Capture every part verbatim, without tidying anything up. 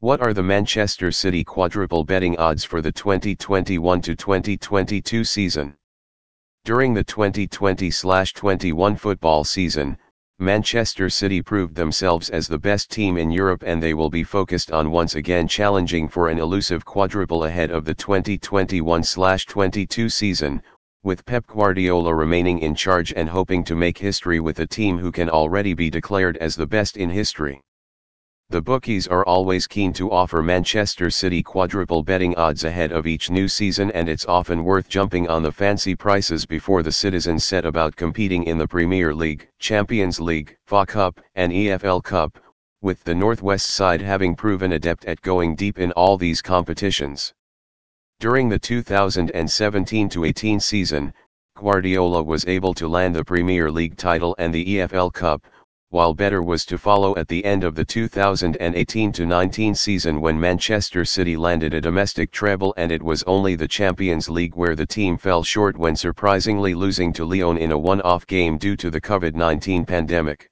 What are the Manchester City quadruple betting odds for the twenty twenty-one to twenty twenty-two season? During the twenty twenty twenty-one football season, Manchester City proved themselves as the best team in Europe, and they will be focused on once again challenging for an elusive quadruple ahead of the twenty twenty-one twenty-two season, with Pep Guardiola remaining in charge and hoping to make history with a team who can already be declared as the best in history. The bookies are always keen to offer Manchester City quadruple betting odds ahead of each new season, and it's often worth jumping on the fancy prices before the citizens set about competing in the Premier League, Champions League, F A Cup, and E F L Cup, with the Northwest side having proven adept at going deep in all these competitions. During the two thousand seventeen to eighteen season, Guardiola was able to land the Premier League title and the E F L Cup, while better was to follow at the end of the two thousand eighteen to nineteen season when Manchester City landed a domestic treble, and it was only the Champions League where the team fell short when surprisingly losing to Lyon in a one-off game due to the COVID nineteen pandemic.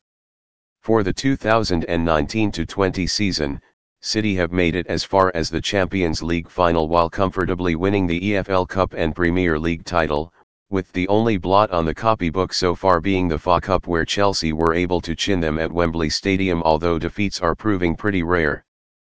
For the two thousand nineteen to twenty season, City have made it as far as the Champions League final while comfortably winning the E F L Cup and Premier League title, with the only blot on the copybook so far being the F A Cup, where Chelsea were able to chin them at Wembley Stadium, although defeats are proving pretty rare.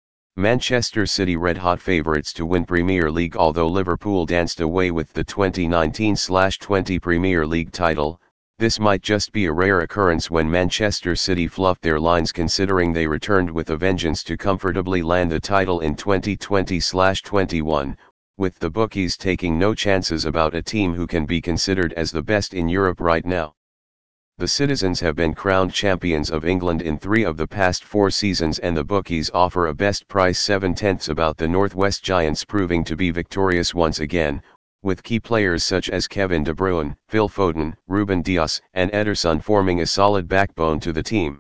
Manchester City red-hot favourites to win Premier League, although Liverpool danced away with the twenty nineteen twenty Premier League title. This might just be a rare occurrence when Manchester City fluffed their lines, considering they returned with a vengeance to comfortably land the title in twenty twenty twenty-one. With the bookies taking no chances about a team who can be considered as the best in Europe right now. The citizens have been crowned champions of England in three of the past four seasons, and the bookies offer a best price seven tenths about the Northwest Giants proving to be victorious once again, with key players such as Kevin De Bruyne, Phil Foden, Ruben Dias, and Ederson forming a solid backbone to the team.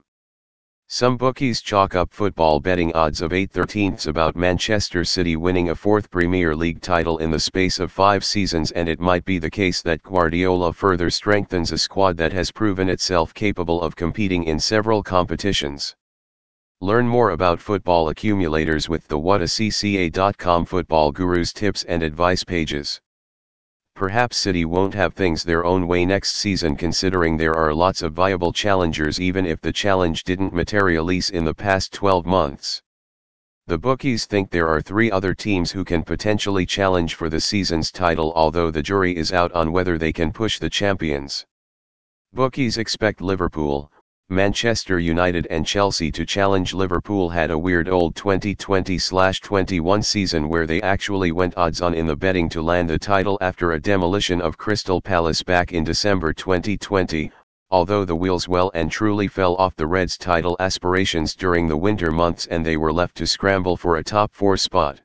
Some bookies chalk up football betting odds of eight thirteenths about Manchester City winning a fourth Premier League title in the space of five seasons, and it might be the case that Guardiola further strengthens a squad that has proven itself capable of competing in several competitions. Learn more about football accumulators with the what a c c a dot com football gurus tips and advice pages. Perhaps City won't have things their own way next season, considering there are lots of viable challengers even if the challenge didn't materialize in the past twelve months. The bookies think there are three other teams who can potentially challenge for the season's title, although the jury is out on whether they can push the champions. Bookies expect Liverpool, Manchester United and Chelsea to challenge. Liverpool had a weird old twenty twenty twenty-one season where they actually went odds on in the betting to land the title after a demolition of Crystal Palace back in December twenty twenty, although the wheels well and truly fell off the Reds' title aspirations during the winter months and they were left to scramble for a top four spot.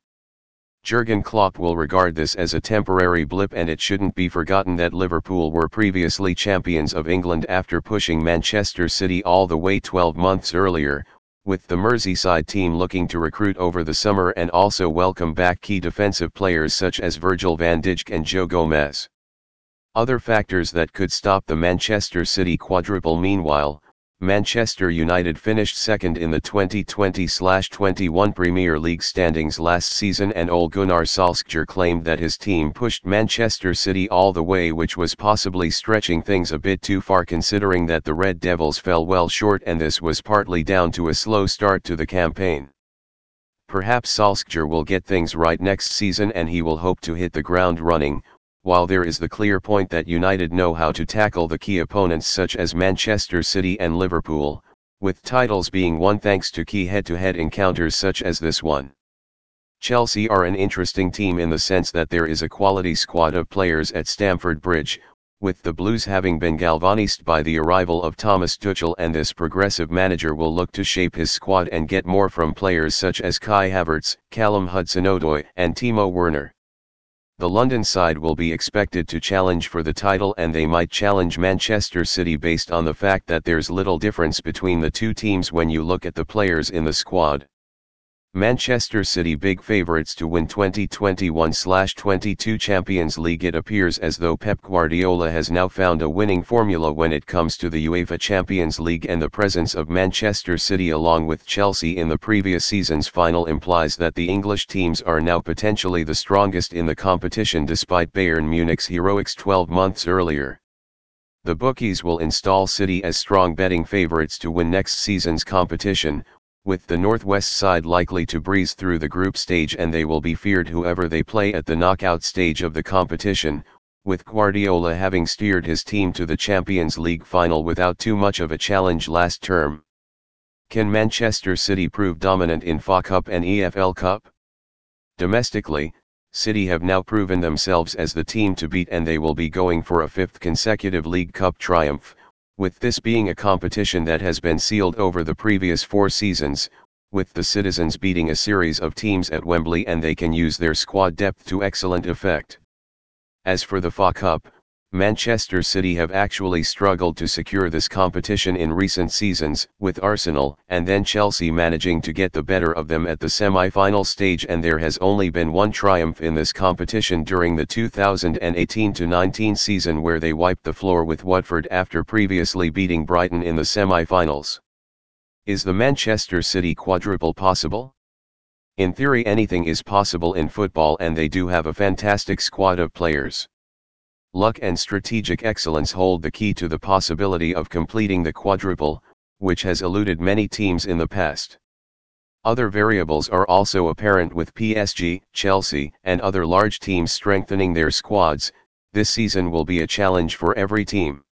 Jurgen Klopp will regard this as a temporary blip, and it shouldn't be forgotten that Liverpool were previously champions of England after pushing Manchester City all the way twelve months earlier, with the Merseyside team looking to recruit over the summer and also welcome back key defensive players such as Virgil van Dijk and Joe Gomez. Other factors that could stop the Manchester City quadruple: meanwhile, Manchester United finished second in the twenty twenty twenty-one Premier League standings last season, and Ole Gunnar Solskjaer claimed that his team pushed Manchester City all the way, which was possibly stretching things a bit too far considering that the Red Devils fell well short, and this was partly down to a slow start to the campaign. Perhaps Solskjaer will get things right next season and he will hope to hit the ground running, while there is the clear point that United know how to tackle the key opponents such as Manchester City and Liverpool, with titles being won thanks to key head-to-head encounters such as this one. Chelsea are an interesting team in the sense that there is a quality squad of players at Stamford Bridge, with the Blues having been galvanised by the arrival of Thomas Tuchel, and this progressive manager will look to shape his squad and get more from players such as Kai Havertz, Callum Hudson-Odoi, and Timo Werner. The London side will be expected to challenge for the title, and they might challenge Manchester City based on the fact that there's little difference between the two teams when you look at the players in the squad. Manchester City big favourites to win twenty twenty-one twenty-two Champions League. It appears as though Pep Guardiola has now found a winning formula when it comes to the UEFA Champions League, and the presence of Manchester City along with Chelsea in the previous season's final implies that the English teams are now potentially the strongest in the competition despite Bayern Munich's heroics twelve months earlier. The bookies will install City as strong betting favourites to win next season's competition, with the Northwest side likely to breeze through the group stage, and they will be feared whoever they play at the knockout stage of the competition, with Guardiola having steered his team to the Champions League final without too much of a challenge last term. Can Manchester City prove dominant in F A Cup and E F L Cup? Domestically, City have now proven themselves as the team to beat, and they will be going for a fifth consecutive League Cup triumph, with this being a competition that has been sealed over the previous four seasons, with the Citizens beating a series of teams at Wembley, and they can use their squad depth to excellent effect. As for the F A Cup, Manchester City have actually struggled to secure this competition in recent seasons, with Arsenal and then Chelsea managing to get the better of them at the semi-final stage, and there has only been one triumph in this competition during the two thousand eighteen to nineteen season, where they wiped the floor with Watford after previously beating Brighton in the semi-finals. Is the Manchester City quadruple possible? In theory, anything is possible in football, and they do have a fantastic squad of players. Luck and strategic excellence hold the key to the possibility of completing the quadruple, which has eluded many teams in the past. Other variables are also apparent, with P S G, Chelsea, and other large teams strengthening their squads. This season will be a challenge for every team.